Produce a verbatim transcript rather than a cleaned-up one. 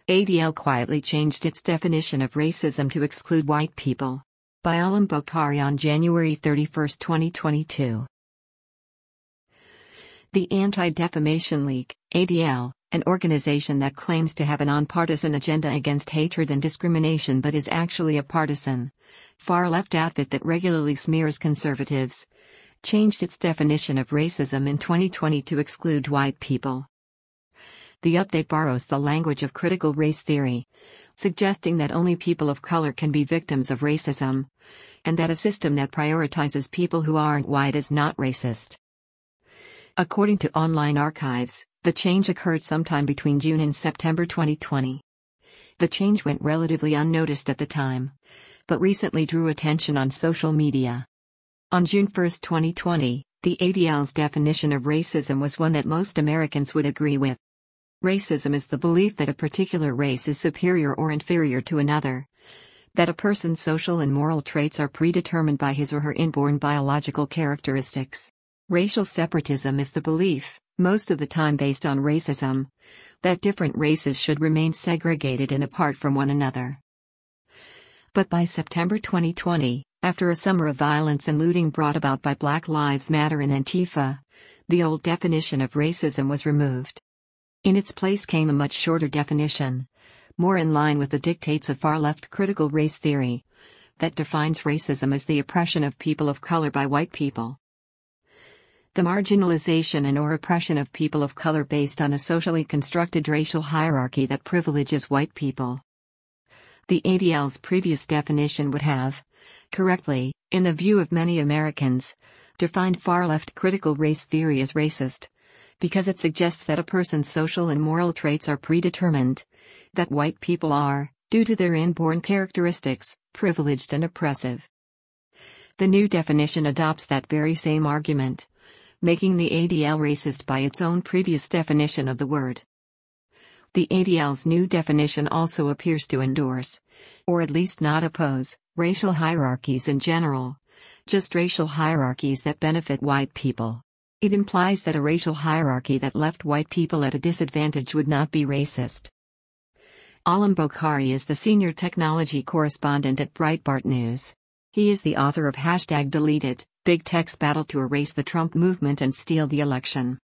A D L quietly changed its definition of racism to exclude white people. By Alam Bokhari on January thirty-first, twenty twenty-two. The Anti-Defamation League, A D L, an organization that claims to have a nonpartisan agenda against hatred and discrimination but is actually a partisan, far-left outfit that regularly smears conservatives, changed its definition of racism in twenty twenty to exclude white people. The update borrows the language of critical race theory, suggesting that only people of color can be victims of racism, and that a system that prioritizes people who aren't white is not racist. According to online archives, the change occurred sometime between June and September twenty twenty. The change went relatively unnoticed at the time, but recently drew attention on social media. On June first, twenty twenty, the A D L's definition of racism was one that most Americans would agree with. Racism is the belief that a particular race is superior or inferior to another, that a person's social and moral traits are predetermined by his or her inborn biological characteristics. Racial separatism is the belief, most of the time based on racism, that different races should remain segregated and apart from one another. But by September twenty twenty, after a summer of violence and looting brought about by Black Lives Matter and Antifa, the old definition of racism was removed. In its place came a much shorter definition, more in line with the dictates of far-left critical race theory, that defines racism as the oppression of people of color by white people. The marginalization and or oppression of people of color based on a socially constructed racial hierarchy that privileges white people. The A D L's previous definition would have, correctly, in the view of many Americans, defined far-left critical race theory as racist, because it suggests that a person's social and moral traits are predetermined, that white people are, due to their inborn characteristics, privileged and oppressive. The new definition adopts that very same argument, making the A D L racist by its own previous definition of the word. The A D L's new definition also appears to endorse, or at least not oppose, racial hierarchies in general, just racial hierarchies that benefit white people. It implies that a racial hierarchy that left white people at a disadvantage would not be racist. Alam Bokhari is the senior technology correspondent at Breitbart News. He is the author of Hashtag Deleted, Big Tech's Battle to Erase the Trump Movement and Steal the Election.